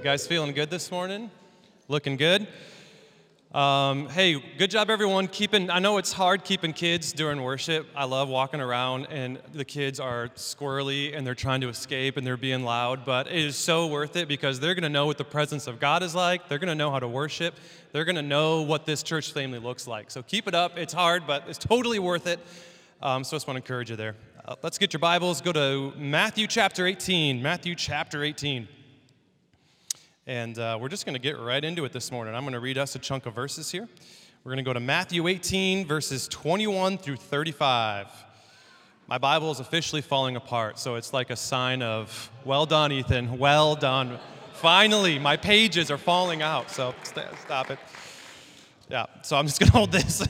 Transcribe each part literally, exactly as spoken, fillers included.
You guys feeling good this morning? Looking good? Um, hey, good job everyone keeping, I know it's hard keeping kids during worship. I love walking around and the kids are squirrely and they're trying to escape and they're being loud, but it is so worth it because they're going to know what the presence of God is like. They're going to know how to worship. They're going to know what this church family looks like. So keep it up. It's hard, but it's totally worth it. Um, so I just want to encourage you there. Uh, let's get your Bibles. Go to Matthew chapter eighteen. Matthew chapter eighteen. And uh, we're just going to get right into it this morning. I'm going to read us a chunk of verses here. We're going to go to Matthew eighteen, verses twenty-one through thirty-five. My Bible is officially falling apart, so it's like a sign of, well done, Ethan, well done. Finally, my pages are falling out, so st- stop it. Yeah, so I'm just going to hold this.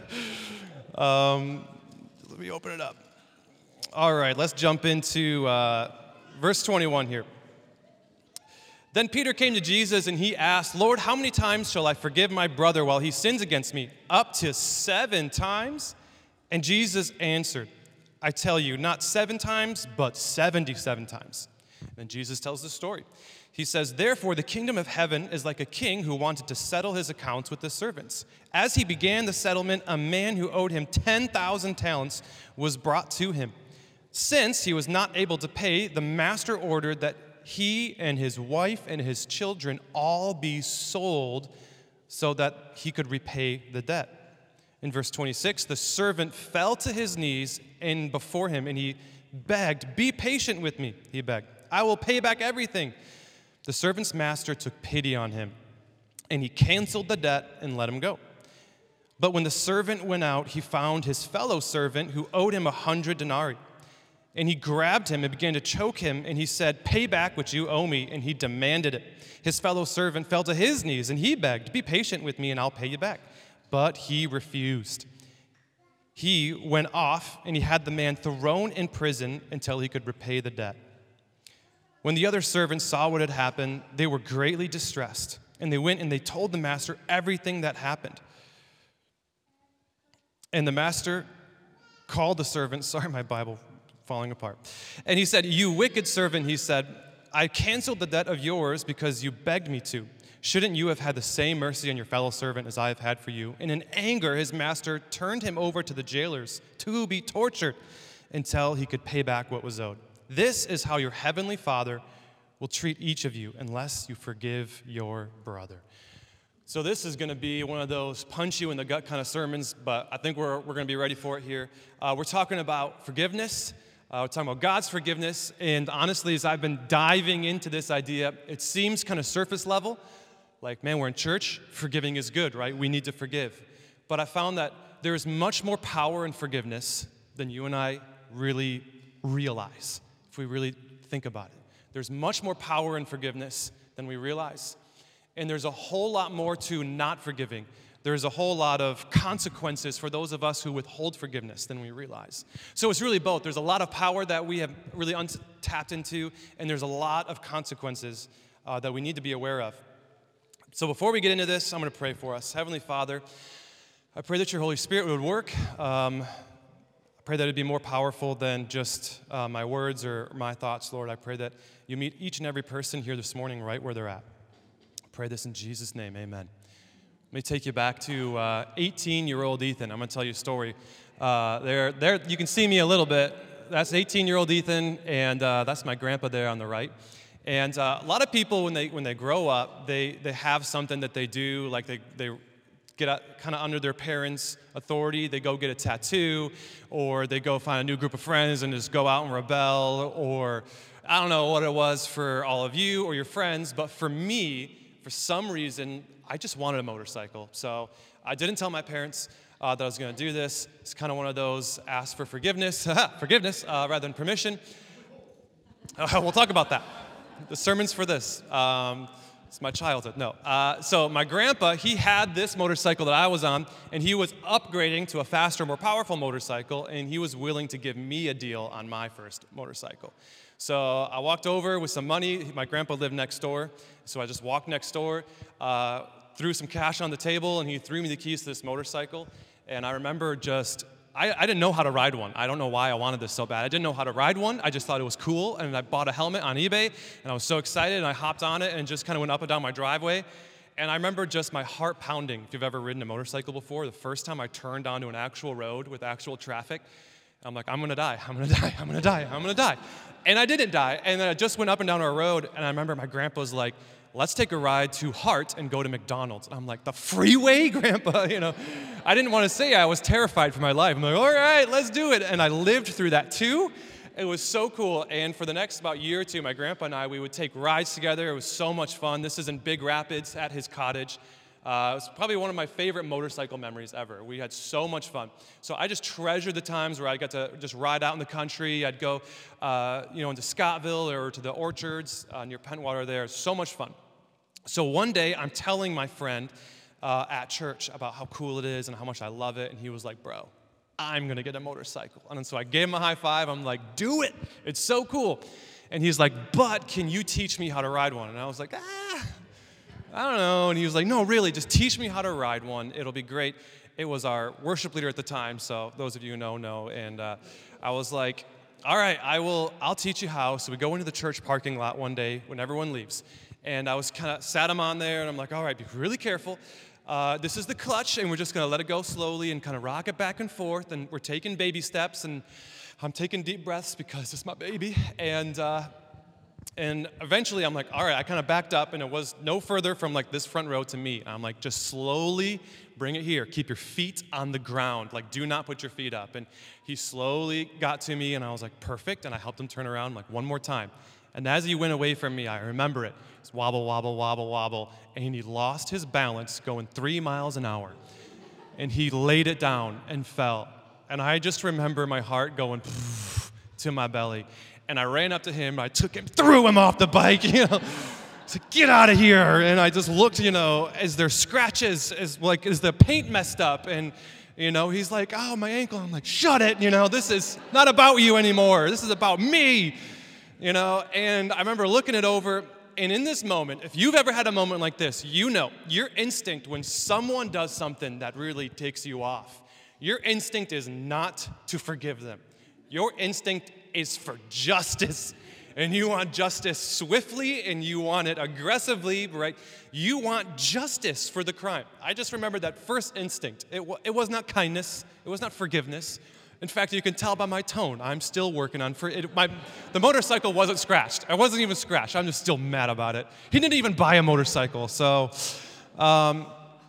um, let me open it up. All right, let's jump into uh, verse twenty-one here. Then Peter came to Jesus and he asked, Lord, how many times shall I forgive my brother while he sins against me? Up to seven times? And Jesus answered, I tell you, not seven times, but seventy-seven times. And then Jesus tells the story. He says, therefore, the kingdom of heaven is like a king who wanted to settle his accounts with his servants. As he began the settlement, a man who owed him ten thousand talents was brought to him. Since he was not able to pay, the master ordered that he and his wife and his children all be sold so that he could repay the debt. In verse twenty-six, the servant fell to his knees and before him, and he begged, be patient with me, he begged. I will pay back everything. The servant's master took pity on him, and he canceled the debt and let him go. But when the servant went out, he found his fellow servant who owed him a hundred denarii. And he grabbed him and began to choke him, and he said, pay back what you owe me, and he demanded it. His fellow servant fell to his knees, and he begged, be patient with me, and I'll pay you back. But he refused. He went off, and he had the man thrown in prison until he could repay the debt. When the other servants saw what had happened, they were greatly distressed, and they went and they told the master everything that happened. And the master called the servant, sorry, my Bible falling apart. And he said, you wicked servant, he said, I canceled the debt of yours because you begged me to. Shouldn't you have had the same mercy on your fellow servant as I have had for you? And in anger, his master turned him over to the jailers to be tortured until he could pay back what was owed. This is how your heavenly Father will treat each of you unless you forgive your brother. So this is going to be one of those punch you in the gut kind of sermons, but I think we're, we're going to be ready for it here. Uh, we're talking about forgiveness. Uh, we're talking about God's forgiveness, and honestly, as I've been diving into this idea, it seems kind of surface level, like, man, we're in church, forgiving is good, right? We need to forgive. But I found that there is much more power in forgiveness than you and I really realize, if we really think about it. There's much more power in forgiveness than we realize. And there's a whole lot more to not forgiving. There's a whole lot of consequences for those of us who withhold forgiveness than we realize. So it's really both. There's a lot of power that we have really untapped into, and there's a lot of consequences uh, that we need to be aware of. So before we get into this, I'm going to pray for us. Heavenly Father, I pray that your Holy Spirit would work. Um, I pray that it would be more powerful than just uh, my words or my thoughts, Lord. I pray that you meet each and every person here this morning right where they're at. I pray this in Jesus' name, amen. Let me take you back to uh, eighteen-year-old Ethan. I'm going to tell you a story. Uh, there, there, you can see me a little bit. That's eighteen-year-old Ethan, and uh, that's my grandpa there on the right. And uh, a lot of people, when they when they grow up, they they have something that they do, like they they get kind of under their parents' authority. They go get a tattoo, or they go find a new group of friends and just go out and rebel, or I don't know what it was for all of you or your friends, but for me, for some reason, I just wanted a motorcycle. So I didn't tell my parents uh, that I was going to do this. It's kind of one of those ask for forgiveness, forgiveness uh, rather than permission. Uh, we'll talk about that. The sermon's for this. Um, it's my childhood. No. Uh, so my grandpa, he had this motorcycle that I was on, and he was upgrading to a faster, more powerful motorcycle, and he was willing to give me a deal on my first motorcycle. So I walked over with some money. My grandpa lived next door, so I just walked next door, uh, threw some cash on the table, and he threw me the keys to this motorcycle. And I remember just I, I didn't know how to ride one. I don't know why I wanted this so bad. I didn't know how to ride one. I just thought it was cool, and I bought a helmet on eBay, and I was so excited, and I hopped on it and just kind of went up and down my driveway. And I remember just my heart pounding. If you've ever ridden a motorcycle before, the first time I turned onto an actual road with actual traffic, I'm like, I'm gonna die, I'm gonna die, I'm gonna die, I'm gonna die. And I didn't die, and then I just went up and down our road, and I remember my grandpa was like, let's take a ride to Hart and go to McDonald's. And I'm like, the freeway, Grandpa? You know, I didn't want to say it. I was terrified for my life. I'm like, all right, let's do it. And I lived through that too. It was so cool. And for the next about year or two, my grandpa and I, we would take rides together. It was so much fun. This is in Big Rapids at his cottage. Uh, it was probably one of my favorite motorcycle memories ever. We had so much fun. So I just treasured the times where I got to just ride out in the country. I'd go, uh, you know, into Scottville or to the orchards uh, near Pentwater there. So much fun. So one day I'm telling my friend uh, at church about how cool it is and how much I love it. And he was like, bro, I'm going to get a motorcycle. And so I gave him a high five. I'm like, do it. It's so cool. And he's like, but can you teach me how to ride one? And I was like, ah. I don't know. And he was like, no, really, just teach me how to ride one. It'll be great. It was our worship leader at the time, so those of you who know, know. And uh, I was like, all right, I will, I'll teach you how. So we go into the church parking lot one day when everyone leaves. And I was kind of, sat him on there, and I'm like, all right, be really careful. Uh, this is the clutch, and we're just going to let it go slowly and kind of rock it back and forth. And we're taking baby steps, and I'm taking deep breaths because it's my baby. And uh, And eventually I'm like, all right, I kind of backed up, and it was no further from like this front row to me. And I'm like, just slowly bring it here. Keep your feet on the ground. Like, do not put your feet up. And he slowly got to me, and I was like, perfect. And I helped him turn around like one more time. And as he went away from me, I remember it. It's wobble, wobble, wobble, wobble. And he lost his balance going three miles an hour. And he laid it down and fell. And I just remember my heart going to my belly. And I ran up to him, I took him, threw him off the bike, you know. Said, get out of here. And I just looked, you know, is there scratches? Is like, is the paint messed up? And, you know, he's like, oh, my ankle. I'm like, shut it, you know, this is not about you anymore. This is about me, you know. And I remember looking it over, and in this moment, if you've ever had a moment like this, you know, your instinct when someone does something that really takes you off, your instinct is not to forgive them. Your instinct is for justice, and you want justice swiftly, and you want it aggressively, right? You want justice for the crime. I just remember that first instinct. It, w- it was not kindness. It was not forgiveness. In fact, you can tell by my tone, I'm still working on, for it, my, the motorcycle wasn't scratched. I wasn't even scratched. I'm just still mad about it. He didn't even buy a motorcycle, so um,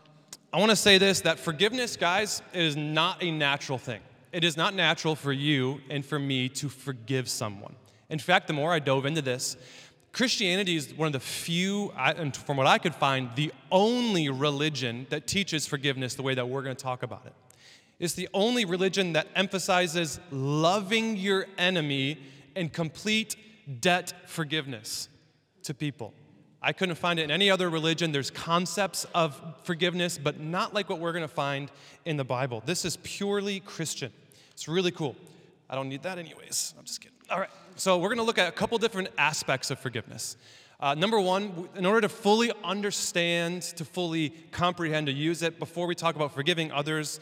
I want to say this, that forgiveness, guys, is not a natural thing. It is not natural for you and for me to forgive someone. In fact, the more I dove into this, Christianity is one of the few, and from what I could find, the only religion that teaches forgiveness the way that we're going to talk about it. It's the only religion that emphasizes loving your enemy and complete debt forgiveness to people. I couldn't find it in any other religion. There's concepts of forgiveness, but not like what we're going to find in the Bible. This is purely Christian. It's really cool. I don't need that anyways. I'm just kidding. All right. So we're going to look at a couple different aspects of forgiveness. Uh, number one, in order to fully understand, to fully comprehend, to use it, before we talk about forgiving others,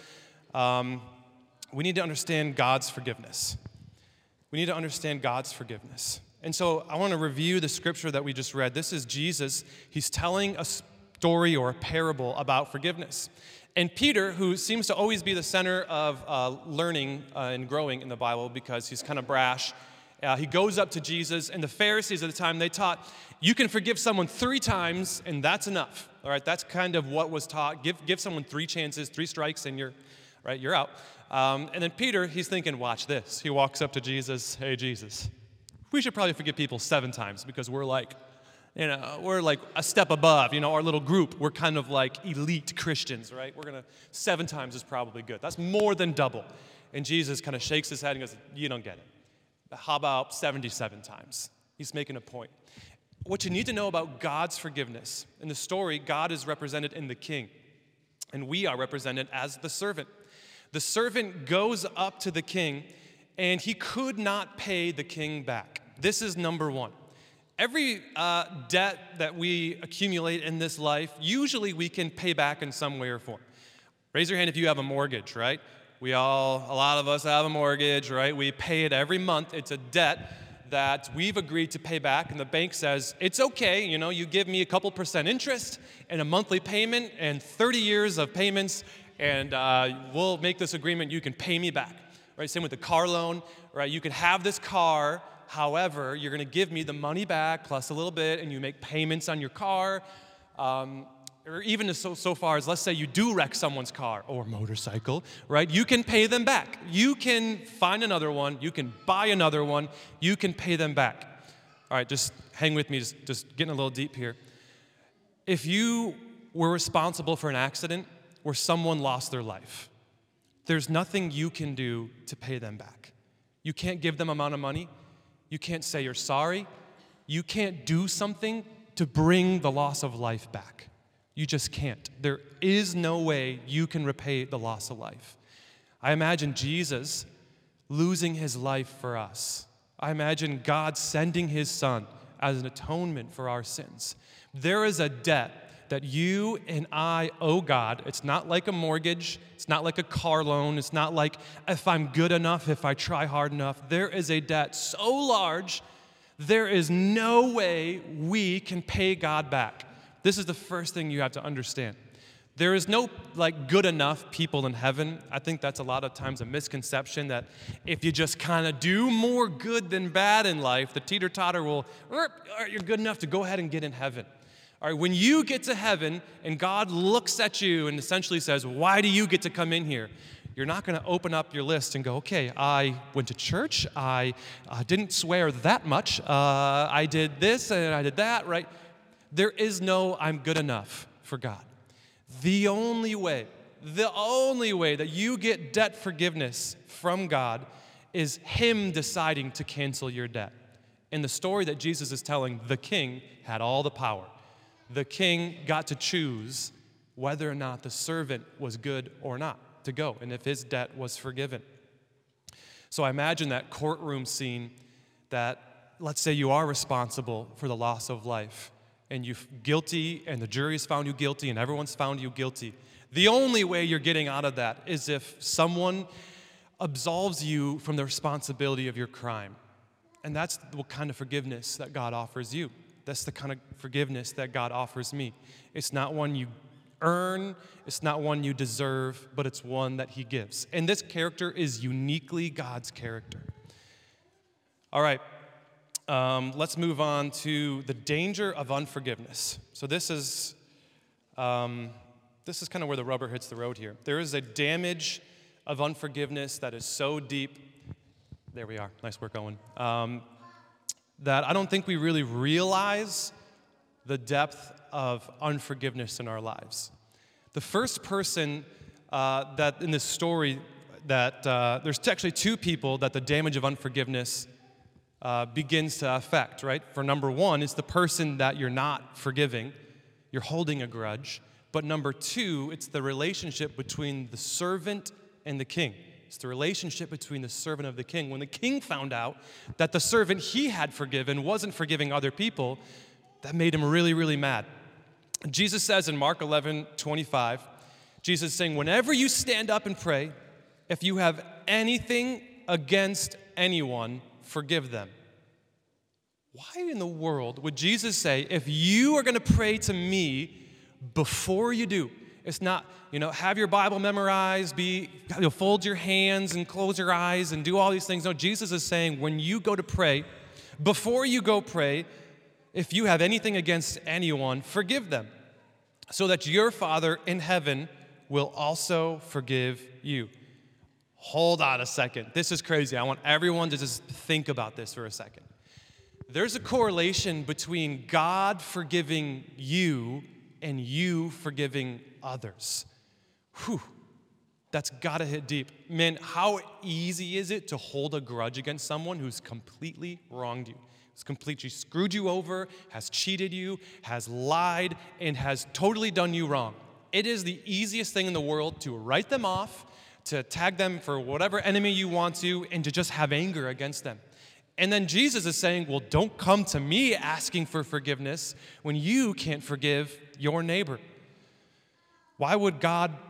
um, we need to understand God's forgiveness. We need to understand God's forgiveness. And so I want to review the scripture that we just read. This is Jesus. He's telling a story or a parable about forgiveness. And Peter, who seems to always be the center of uh, learning uh, and growing in the Bible because he's kind of brash, uh, he goes up to Jesus, and the Pharisees at the time, they taught, you can forgive someone three times, and that's enough. All right, that's kind of what was taught. Give, give someone three chances, three strikes, and you're, right, you're out. Um, and then Peter, he's thinking, watch this. He walks up to Jesus, hey, Jesus, we should probably forgive people seven times because we're like, you know, we're like a step above, you know, our little group. We're kind of like elite Christians, right? We're going to, seven times is probably good. That's more than double. And Jesus kind of shakes his head and goes, you don't get it. How about seventy-seven times? He's making a point. What you need to know about God's forgiveness, in the story, God is represented in the king, and we are represented as the servant. The servant goes up to the king, and he could not pay the king back. This is number one. Every uh, debt that we accumulate in this life, usually we can pay back in some way or form. Raise your hand if you have a mortgage, right? We all, a lot of us have a mortgage, right? We pay it every month. It's a debt that we've agreed to pay back, and the bank says, it's okay, you know, you give me a couple percent interest and a monthly payment and thirty years of payments, and uh, we'll make this agreement, you can pay me back, right? Same with the car loan, right? You can have this car, however, you're gonna give me the money back plus a little bit, and you make payments on your car, um, or even so, so far as, let's say you do wreck someone's car or motorcycle, right? You can pay them back. You can find another one. You can buy another one. You can pay them back. All right, just hang with me, just, just getting a little deep here. If you were responsible for an accident where someone lost their life, there's nothing you can do to pay them back. You can't give them amount of money. You can't say you're sorry. You can't do something to bring the loss of life back. You just can't. There is no way you can repay the loss of life. I imagine Jesus losing his life for us. I imagine God sending his son as an atonement for our sins. There is a debt that you and I owe God. It's not like a mortgage. It's not like a car loan. It's not like if I'm good enough, if I try hard enough. There is a debt so large, there is no way we can pay God back. This is the first thing you have to understand. There is no like good enough people in heaven. I think that's a lot of times a misconception that if you just kind of do more good than bad in life, the teeter-totter will, all right, you're good enough to go ahead and get in heaven. All right, when you get to heaven and God looks at you and essentially says, why do you get to come in here? You're not going to open up your list and go, okay, I went to church, I uh, didn't swear that much, uh, I did this and I did that, right? There is no I'm good enough for God. The only way, the only way that you get debt forgiveness from God is him deciding to cancel your debt. In the story that Jesus is telling, the king had all the power. The king got to choose whether or not the servant was good or not to go, and if his debt was forgiven. So I imagine that courtroom scene that, let's say you are responsible for the loss of life, and you're guilty, and the jury's found you guilty, and everyone's found you guilty. The only way you're getting out of that is if someone absolves you from the responsibility of your crime. And that's the kind of forgiveness that God offers you. That's the kind of forgiveness that God offers me. It's not one you earn, it's not one you deserve, but it's one that he gives. And this character is uniquely God's character. All right. Um, let's move on to the danger of unforgiveness. So this is um, this is kind of where the rubber hits the road here. There is a damage of unforgiveness that is so deep. There we are. Nice work, Owen. Um, that I don't think we really realize the depth of unforgiveness in our lives. The first person uh, that in this story that uh, there's actually two people that the damage of unforgiveness Uh, begins to affect, right? For number one, it's the person that you're not forgiving. You're holding a grudge. But number two, it's the relationship between the servant and the king. It's the relationship between the servant of the king. When the king found out that the servant he had forgiven wasn't forgiving other people, that made him really, really mad. Jesus says in Mark eleven twenty-five, Jesus is saying, whenever you stand up and pray, if you have anything against anyone, forgive them. Why in the world would Jesus say, if you are going to pray to me before you do, it's not, you know, have your Bible memorized, be, you know, fold your hands and close your eyes and do all these things. No, Jesus is saying when you go to pray, before you go pray, if you have anything against anyone, forgive them, so that your Father in heaven will also forgive you. Hold on a second. This is crazy. I want everyone to just think about this for a second. There's a correlation between God forgiving you and you forgiving others. Whew. That's got to hit deep. Man, how easy is it to hold a grudge against someone who's completely wronged you, who's completely screwed you over, has cheated you, has lied, and has totally done you wrong? It is the easiest thing in the world to write them off, to tag them for whatever enemy you want to, and to just have anger against them. And then Jesus is saying, well, don't come to me asking for forgiveness when you can't forgive your neighbor. Why would God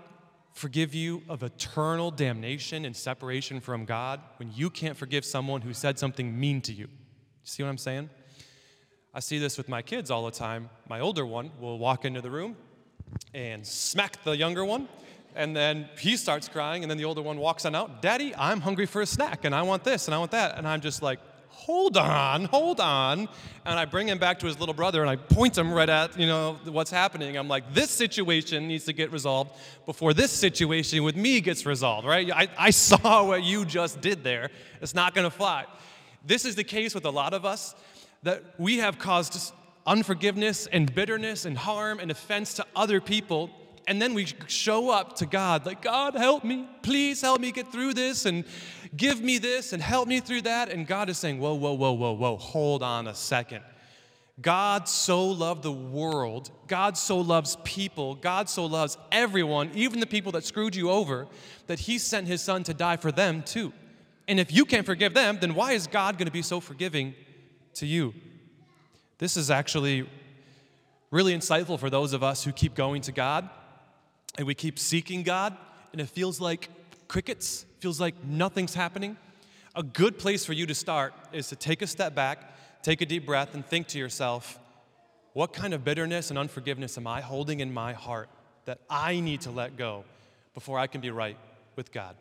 forgive you of eternal damnation and separation from God when you can't forgive someone who said something mean to you. See what I'm saying? I see this with my kids all the time. My older one will walk into the room and smack the younger one, and then he starts crying, and then the older one walks on out, Daddy, I'm hungry for a snack, and I want this, and I want that. And I'm just like, hold on, hold on. And I bring him back to his little brother, and I point him right at, you know, what's happening. I'm like, this situation needs to get resolved before this situation with me gets resolved, right? I, I saw what you just did there. It's not going to fly. This is the case with a lot of us, that we have caused unforgiveness and bitterness and harm and offense to other people, and then we show up to God like, God, help me. Please help me get through this, and give me this, and help me through that. And God is saying, whoa, whoa, whoa, whoa, whoa, hold on a second. God so loved the world. God so loves people. God so loves everyone, even the people that screwed you over, that he sent his son to die for them too. And if you can't forgive them, then why is God going to be so forgiving to you? This is actually really insightful for those of us who keep going to God and we keep seeking God, and it feels like crickets, feels like nothing's happening. A good place for you to start is to take a step back, take a deep breath, and think to yourself, what kind of bitterness and unforgiveness am I holding in my heart that I need to let go before I can be right with God?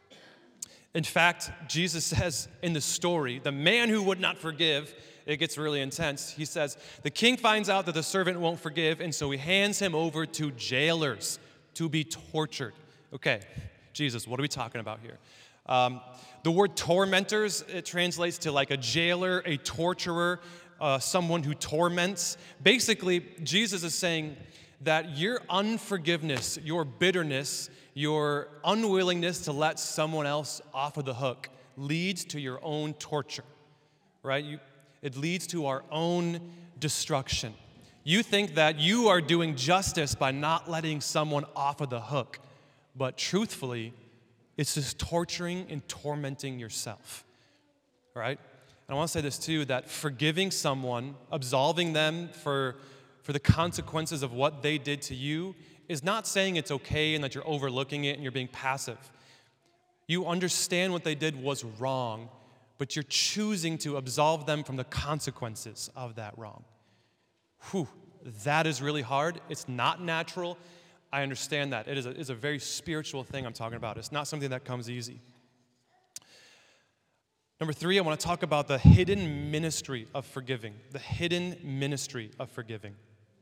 In fact, Jesus says in the story, the man who would not forgive, it gets really intense. He says, the king finds out that the servant won't forgive, and so he hands him over to jailers to be tortured. Okay, Jesus, what are we talking about here? Um, the word tormentors, it translates to like a jailer, a torturer, uh, someone who torments. Basically, Jesus is saying that your unforgiveness, your bitterness, your unwillingness to let someone else off of the hook leads to your own torture, right? You, it leads to our own destruction. You think that you are doing justice by not letting someone off of the hook, but truthfully, it's just torturing and tormenting yourself, right? And I want to say this too, that forgiving someone, absolving them for, for the consequences of what they did to you is not saying it's okay and that you're overlooking it and you're being passive. You understand what they did was wrong, but you're choosing to absolve them from the consequences of that wrong. Whew, that is really hard. It's not natural. I understand that. It is a, it's a very spiritual thing I'm talking about. It's not something that comes easy. Number three, I want to talk about the hidden ministry of forgiving. The hidden ministry of forgiving.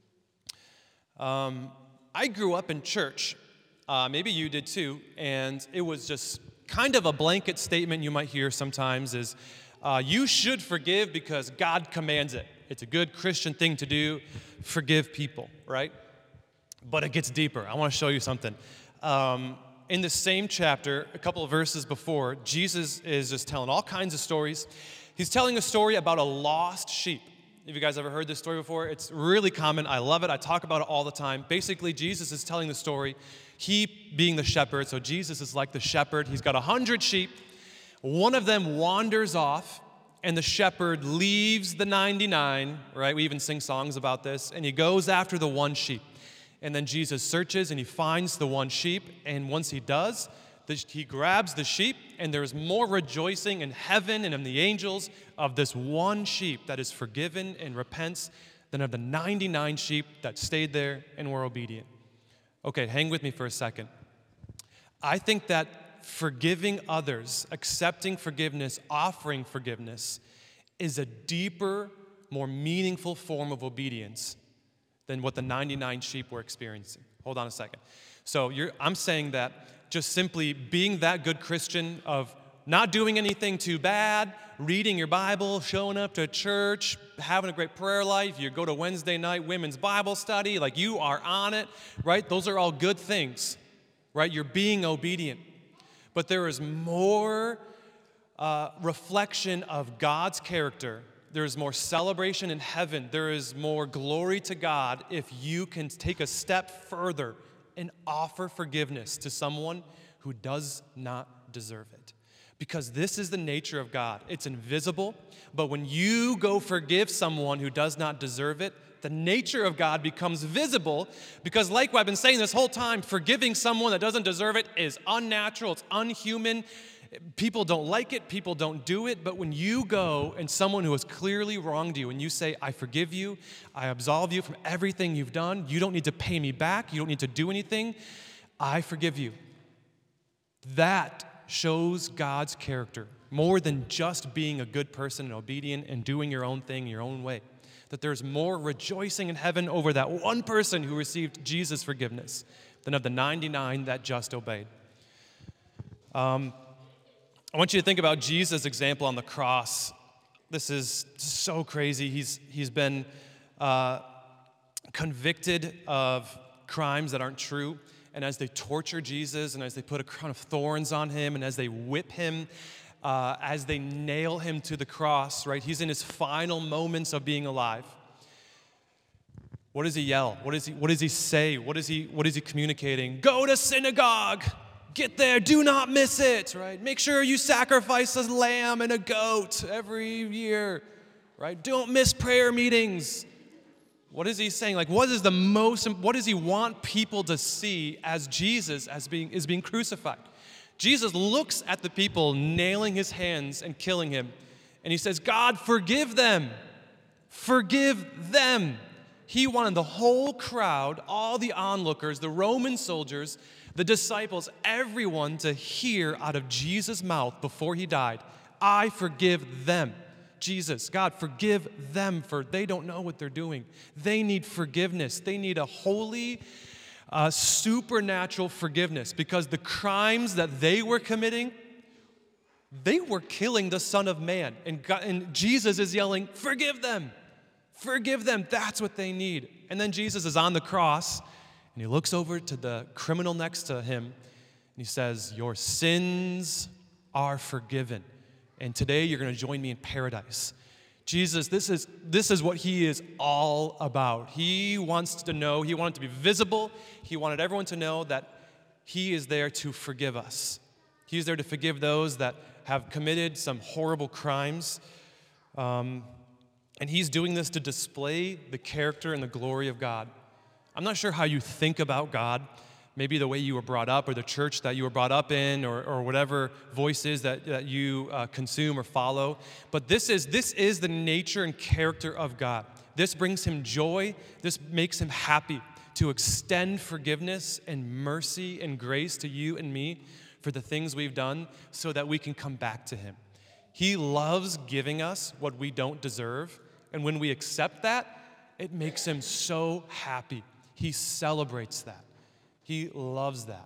Um, I grew up in church. Uh, maybe you did too. And it was just kind of a blanket statement you might hear sometimes is, uh, you should forgive because God commands it. It's a good Christian thing to do. Forgive people, right? But it gets deeper. I want to show you something. Um, in the same chapter, a couple of verses before, Jesus is just telling all kinds of stories. He's telling a story about a lost sheep. Have you guys ever heard this story before? It's really common. I love it. I talk about it all the time. Basically, Jesus is telling the story, he being the shepherd. So Jesus is like the shepherd. He's got a hundred sheep. One of them wanders off, and the shepherd leaves the ninety-nine, right? We even sing songs about this. And he goes after the one sheep. And then Jesus searches and he finds the one sheep. And once he does, he grabs the sheep, and there's more rejoicing in heaven and in the angels of this one sheep that is forgiven and repents than of the ninety-nine sheep that stayed there and were obedient. Okay, hang with me for a second. I think that forgiving others, accepting forgiveness, offering forgiveness is a deeper, more meaningful form of obedience than what the ninety-nine sheep were experiencing. Hold on a second. So you're, I'm saying that just simply being that good Christian of not doing anything too bad, reading your Bible, showing up to church, having a great prayer life, you go to Wednesday night women's Bible study, like you are on it, right? Those are all good things, right? You're being obedient. But there is more uh, reflection of God's character. There is more celebration in heaven. There is more glory to God if you can take a step further and offer forgiveness to someone who does not deserve it. Because this is the nature of God. It's invisible, but when you go forgive someone who does not deserve it, The nature of God becomes visible because, like I've been saying this whole time, forgiving someone that doesn't deserve it is unnatural, it's unhuman. People don't like it, people don't do it, but when you go and someone who has clearly wronged you and you say, I forgive you, I absolve you from everything you've done, you don't need to pay me back, you don't need to do anything, I forgive you. That shows God's character more than just being a good person and obedient and doing your own thing your own way. That there's more rejoicing in heaven over that one person who received Jesus' forgiveness than of the ninety-nine that just obeyed. Um, I want you to think about Jesus' example on the cross. This is so crazy. He's, he's been uh, convicted of crimes that aren't true. And as they torture Jesus and as they put a crown of thorns on him and as they whip him, uh, as they nail him to the cross, right? He's in his final moments of being alive. What does he yell? What does he, what does he say? What is he, what is he communicating? Go to synagogue. Get there. Do not miss it, right? Make sure you sacrifice a lamb and a goat every year, right? Don't miss prayer meetings. What is he saying? Like, what is the most, what does he want people to see as Jesus as being, is being crucified? Jesus looks at the people nailing his hands and killing him, and he says, God, forgive them. Forgive them. He wanted the whole crowd, all the onlookers, the Roman soldiers, the disciples, everyone to hear out of Jesus' mouth before he died, I forgive them. Jesus, God, forgive them, for they don't know what they're doing. They need forgiveness. They need a holy, uh, supernatural forgiveness because the crimes that they were committing, they were killing the Son of Man. And, God, and Jesus is yelling, forgive them. Forgive them. That's what they need. And then Jesus is on the cross, and he looks over to the criminal next to him, and he says, your sins are forgiven. And today you're going to join me in paradise. Jesus, this is, this is what he is all about. He wants to know, he wanted to be visible. He wanted everyone to know that he is there to forgive us. He's there to forgive those that have committed some horrible crimes. Um, and he's doing this to display the character and the glory of God. I'm not sure how you think about God. Maybe the way you were brought up or the church that you were brought up in or, or whatever voices that, that you uh, consume or follow. But this is, this is the nature and character of God. This brings him joy. This makes him happy to extend forgiveness and mercy and grace to you and me for the things we've done so that we can come back to him. He loves giving us what we don't deserve. And when we accept that, it makes him so happy. He celebrates that. He loves that.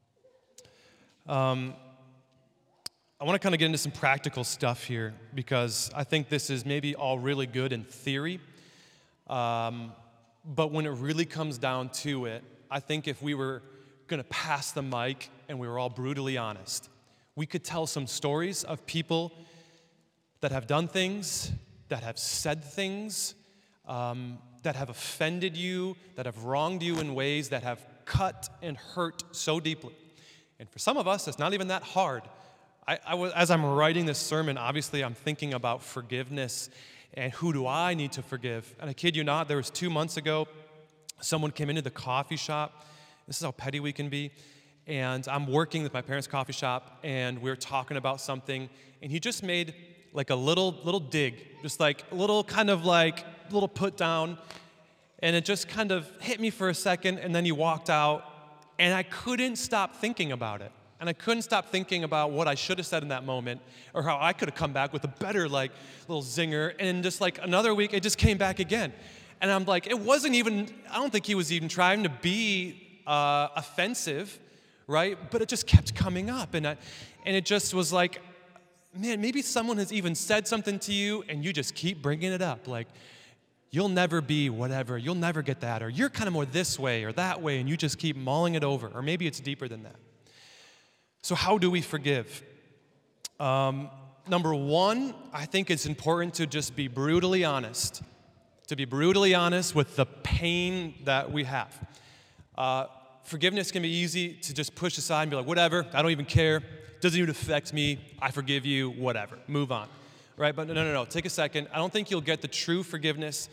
Um, I want to kind of get into some practical stuff here because I think this is maybe all really good in theory. Um, but when it really comes down to it, I think if we were going to pass the mic and we were all brutally honest, we could tell some stories of people that have done things, that have said things, um, that have offended you, that have wronged you in ways that have cut and hurt so deeply. And for some of us, it's not even that hard. I, I was, as I'm writing this sermon, obviously I'm thinking about forgiveness and who do I need to forgive. And I kid you not, there was two months ago, someone came into the coffee shop. This is how petty we can be. And I'm working with my parents' coffee shop, and we were talking about something, and he just made like a little little dig, just like a little kind of like little put down. And it just kind of hit me for a second, and then he walked out, and I couldn't stop thinking about it. And I couldn't stop thinking about what I should have said in that moment, or how I could have come back with a better, like, little zinger. And just like another week, it just came back again. And I'm like, it wasn't even, I don't think he was even trying to be uh, offensive, right? But it just kept coming up. And, I, and it just was like, man, maybe someone has even said something to you, and you just keep bringing it up. Like, you'll never be whatever, you'll never get that, or you're kind of more this way or that way, and you just keep mulling it over, or maybe it's deeper than that. So how do we forgive? Um, number one, I think it's important to just be brutally honest, to be brutally honest with the pain that we have. Uh, forgiveness can be easy to just push aside and be like, whatever, I don't even care, doesn't even affect me, I forgive you, whatever, move on. Right, but no, no, no, take a second. I don't think you'll get the true forgiveness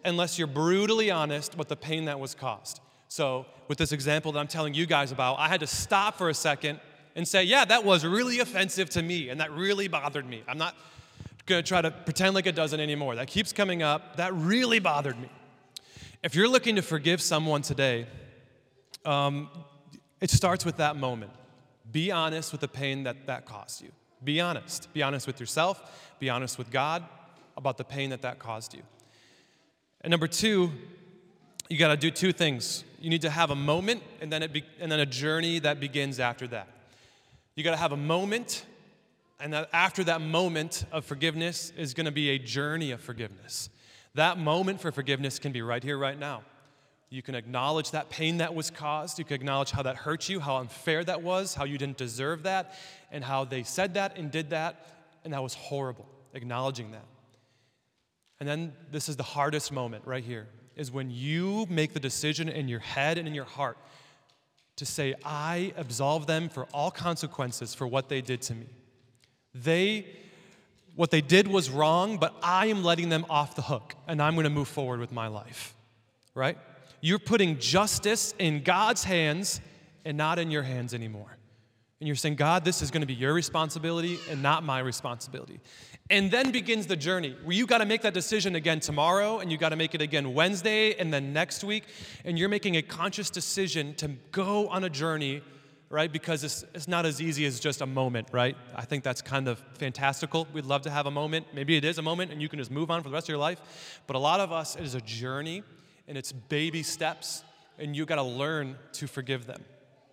unless you're brutally honest with the pain that was caused. So with this example that I'm telling you guys about, I had to stop for a second and say, yeah, that was really offensive to me, and that really bothered me. I'm not going to try to pretend like it doesn't anymore. That keeps coming up. That really bothered me. If you're looking to forgive someone today, um, it starts with that moment. Be honest with the pain that that caused you. Be honest. Be honest with yourself. Be honest with God about the pain that that caused you. And number two, you got to do two things. You need to have a moment, and then it be, and then a journey that begins after that. You got to have a moment, and that after that moment of forgiveness is going to be a journey of forgiveness. That moment for forgiveness can be right here, right now. You can acknowledge that pain that was caused. You can acknowledge how that hurt you, how unfair that was, how you didn't deserve that, and how they said that and did that, and that was horrible. Acknowledging that. And then this is the hardest moment right here, is when you make the decision in your head and in your heart to say, I absolve them for all consequences for what they did to me. They, what they did was wrong, but I am letting them off the hook, and I'm going to move forward with my life, right? You're putting justice in God's hands and not in your hands anymore. And you're saying, God, this is going to be your responsibility and not my responsibility. And then begins the journey where you got to make that decision again tomorrow, and you got to make it again Wednesday, and then next week. And you're making a conscious decision to go on a journey, right? Because it's, it's not as easy as just a moment, right? I think that's kind of fantastical. We'd love to have a moment. Maybe it is a moment, and you can just move on for the rest of your life. But a lot of us, it is a journey, and it's baby steps, and you got to learn to forgive them.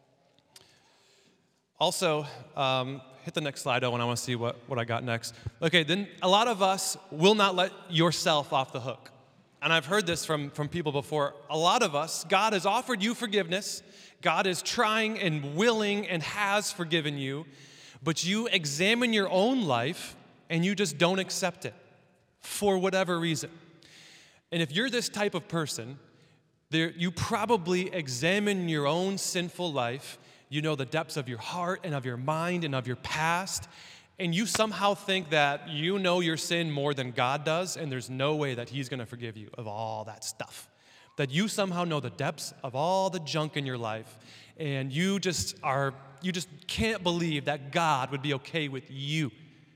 Also, um, hit the next slide, Owen. I want to see what, what I got next. Okay, then a lot of us will not let yourself off the hook. And I've heard this from, from people before. A lot of us, God has offered you forgiveness. God is trying and willing and has forgiven you. But you examine your own life and you just don't accept it for whatever reason. And if you're this type of person, there, you probably examine your own sinful life. You know the depths of your heart and of your mind and of your past, and you somehow think that you know your sin more than God does, and there's no way that He's going to forgive you of all that stuff. That you somehow know the depths of all the junk in your life, and you just are, you just can't believe that God would be okay with you.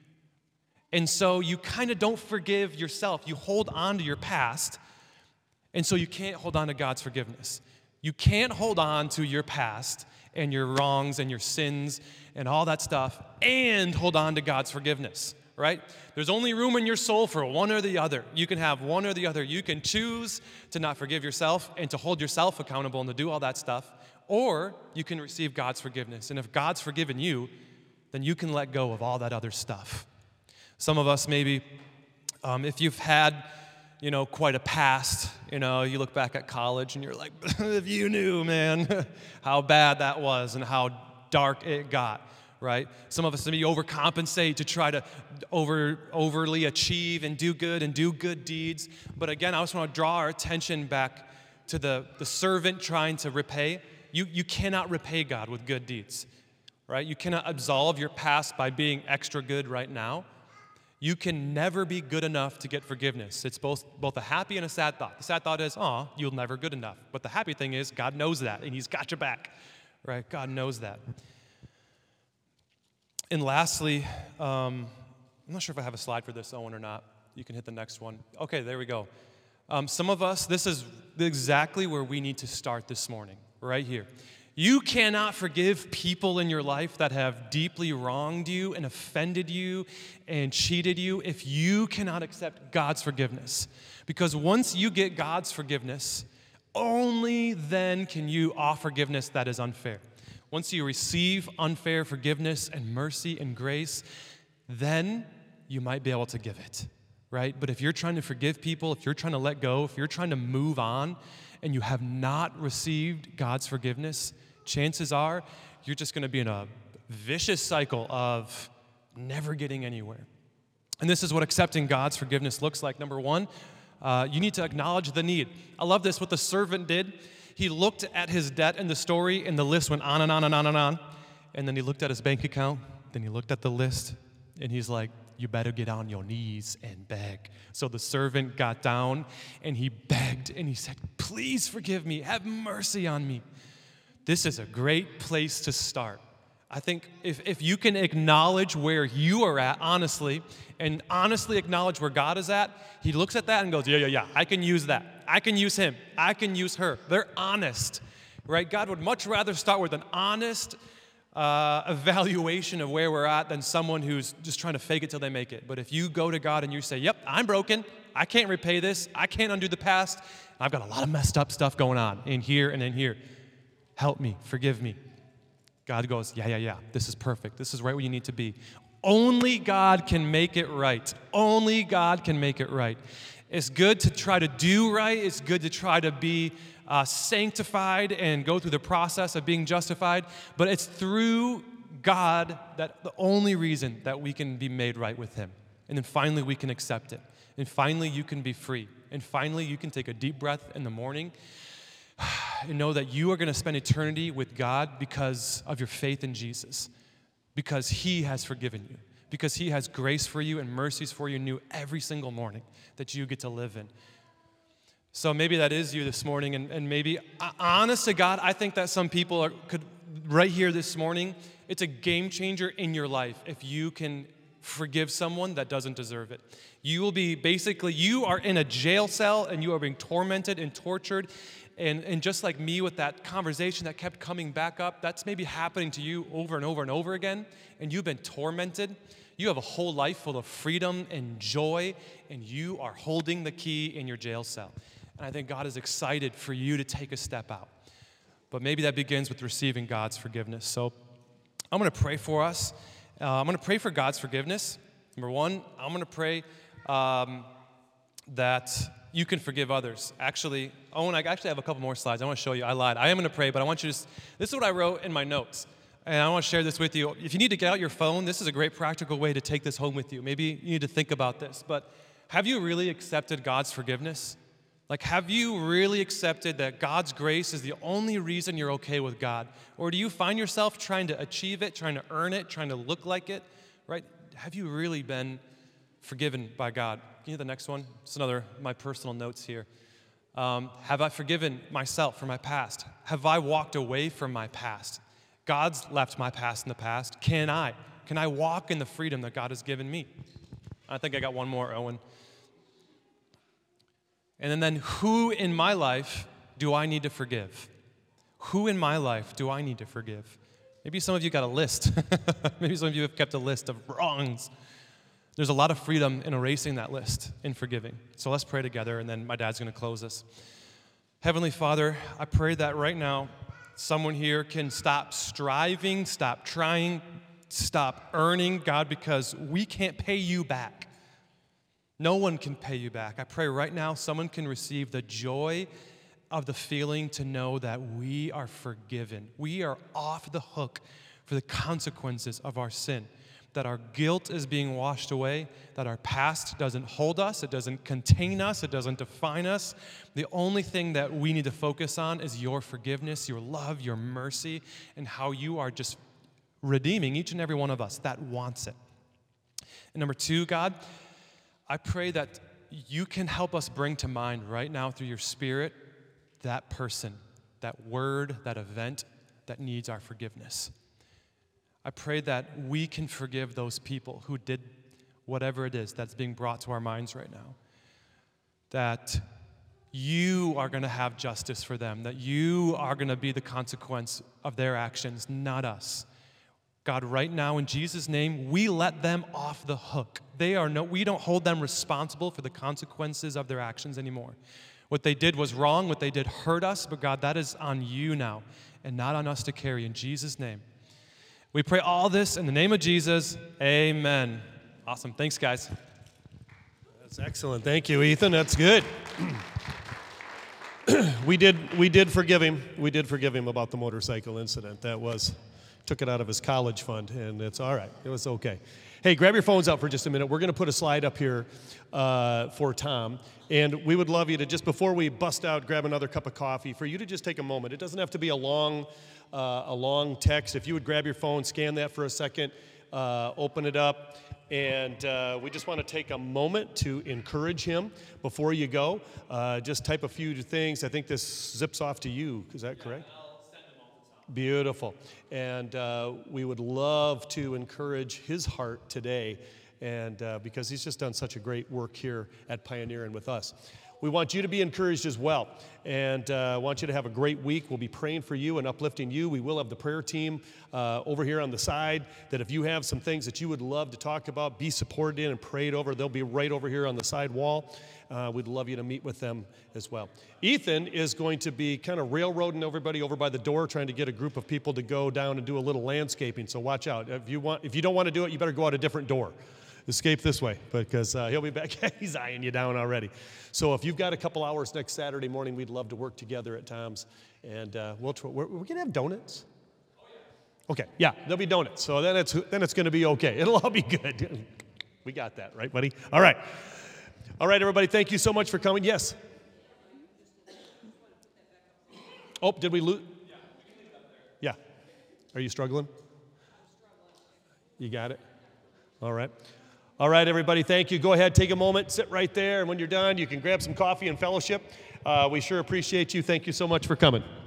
And so you kind of don't forgive yourself. You hold on to your past, and so you can't hold on to God's forgiveness. You can't hold on to your past and your wrongs and your sins and all that stuff and hold on to God's forgiveness, right? There's only room in your soul for one or the other. You can have one or the other. You can choose to not forgive yourself and to hold yourself accountable and to do all that stuff, or you can receive God's forgiveness. And if God's forgiven you, then you can let go of all that other stuff. Some of us maybe, um, if you've had you know, quite a past. You know, you look back at college and you're like, if you knew, man, how bad that was and how dark it got, right? Some of us maybe overcompensate to try to over overly achieve and do good and do good deeds. But again, I just want to draw our attention back to the, the servant trying to repay. You, you cannot repay God with good deeds, right? You cannot absolve your past by being extra good right now. You can never be good enough to get forgiveness. It's both, both a happy and a sad thought. The sad thought is, oh, you'll never good enough. But the happy thing is, God knows that, and He's got your back, right? God knows that. And lastly, um, I'm not sure if I have a slide for this, Owen, or not. You can hit the next one. Okay, there we go. Um, some of us, this is exactly where we need to start this morning, right here. You cannot forgive people in your life that have deeply wronged you and offended you and cheated you if you cannot accept God's forgiveness. Because once you get God's forgiveness, only then can you offer forgiveness that is unfair. Once you receive unfair forgiveness and mercy and grace, then you might be able to give it, right? But if you're trying to forgive people, if you're trying to let go, if you're trying to move on, and you have not received God's forgiveness, chances are you're just going to be in a vicious cycle of never getting anywhere. And this is what accepting God's forgiveness looks like. Number one, uh, you need to acknowledge the need. I love this, what the servant did. He looked at his debt in the story, and the list went on and on and on and on. And then he looked at his bank account, then he looked at the list, and he's like, you better get on your knees and beg. So the servant got down and he begged and he said, please forgive me, have mercy on me. This is a great place to start. I think if, if you can acknowledge where you are at, honestly, and honestly acknowledge where God is at, he looks at that and goes, yeah, yeah, yeah, I can use that. I can use him. I can use her. They're honest, right? God would much rather start with an honest uh, evaluation of where we're at than someone who's just trying to fake it till they make it. But if you go to God and you say, yep, I'm broken. I can't repay this. I can't undo the past. I've got a lot of messed up stuff going on in here and in here. Help me. Forgive me. God goes, yeah, yeah, yeah, this is perfect. This is right where you need to be. Only God can make it right. Only God can make it right. It's good to try to do right. It's good to try to be uh, sanctified and go through the process of being justified. But it's through God that the only reason that we can be made right with him. And then finally we can accept it. And finally you can be free. And finally you can take a deep breath in the morning and know that you are going to spend eternity with God because of your faith in Jesus, because he has forgiven you, because he has grace for you and mercies for you new every single morning that you get to live in. So maybe that is you this morning, and, and maybe, honest to God, I think that some people are, could, right here this morning, it's a game changer in your life if you can forgive someone that doesn't deserve it. You will be basically, you are in a jail cell and you are being tormented and tortured. And, and just like me with that conversation that kept coming back up, that's maybe happening to you over and over and over again, and you've been tormented. You have a whole life full of freedom and joy, and you are holding the key in your jail cell. And I think God is excited for you to take a step out. But maybe that begins with receiving God's forgiveness. So I'm going to pray for us. Uh, I'm going to pray for God's forgiveness. Number one, I'm going to pray um, that you can forgive others. Actually, Owen, I actually have a couple more slides. I want to show you. I lied. I am going to pray, but I want you to just, this is what I wrote in my notes. And I want to share this with you. If you need to get out your phone, this is a great practical way to take this home with you. Maybe you need to think about this. But have you really accepted God's forgiveness? Like, have you really accepted that God's grace is the only reason you're okay with God? Or do you find yourself trying to achieve it, trying to earn it, trying to look like it, right? Have you really been forgiven by God? Can you hit the next one? It's another, my personal notes here. Um, have I forgiven myself for my past? Have I walked away from my past? God's left my past in the past. Can I? Can I walk in the freedom that God has given me? I think I got one more, Owen. And then who in my life do I need to forgive? Who in my life do I need to forgive? Maybe some of you got a list. Maybe some of you have kept a list of wrongs. There's a lot of freedom in erasing that list, in forgiving. So let's pray together, and then my dad's going to close us. Heavenly Father, I pray that right now someone here can stop striving, stop trying, stop earning, God, because we can't pay you back. No one can pay you back. I pray right now someone can receive the joy of the feeling to know that we are forgiven. We are off the hook for the consequences of our sin. That our guilt is being washed away, that our past doesn't hold us, it doesn't contain us, it doesn't define us. The only thing that we need to focus on is your forgiveness, your love, your mercy, and how you are just redeeming each and every one of us that wants it. And number two, God, I pray that you can help us bring to mind right now through your Spirit that person, that word, that event that needs our forgiveness. I pray that we can forgive those people who did whatever it is that's being brought to our minds right now. That you are going to have justice for them, that you are going to be the consequence of their actions, not us. God, right now in Jesus' name, we let them off the hook. They are no, we don't hold them responsible for the consequences of their actions anymore. What they did was wrong, what they did hurt us, but God, that is on you now and not on us to carry. In Jesus' name. We pray all this in the name of Jesus. Amen. Awesome. Thanks, guys. That's excellent. Thank you, Ethan. That's good. we did we did forgive him. We did forgive him about the motorcycle incident. That was, took it out of his college fund, and it's all right. It was okay. Hey, grab your phones out for just a minute. We're going to put a slide up here uh, for Tom, and we would love you to, just before we bust out, grab another cup of coffee, for you to just take a moment. It doesn't have to be a long, uh, a long text. If you would grab your phone, scan that for a second. uh, open it up. And uh, we just want to take a moment to encourage him before you go. Uh, just type a few things. I think this zips off to you. Is that correct? Yeah, I'll send them off the top. Beautiful. And uh, we would love to encourage his heart today, and uh, because he's just done such a great work here at Pioneer and with us. We want you to be encouraged as well, and uh, want you to have a great week. We'll be praying for you and uplifting you. We will have the prayer team uh, over here on the side that if you have some things that you would love to talk about, be supported in and prayed over, they'll be right over here on the side wall. Uh, we'd love you to meet with them as well. Ethan is going to be kind of railroading everybody over by the door, trying to get a group of people to go down and do a little landscaping, so watch out. If you want, if you don't want to do it, you better go out a different door. Escape this way, because uh, he'll be back. He's eyeing you down already. So if you've got a couple hours next Saturday morning, we'd love to work together at Tom's. And uh, we'll try, we're, we're going to have donuts? Okay, yeah, there'll be donuts. So then it's, then it's going to be okay. It'll all be good. We got that, right, buddy? All right. All right, everybody, thank you so much for coming. Yes? Oh, did we lose? Yeah. Are you struggling? You got it? All right. All right, everybody, thank you. Go ahead, take a moment, sit right there, and when you're done, you can grab some coffee and fellowship. Uh, we sure appreciate you. Thank you so much for coming.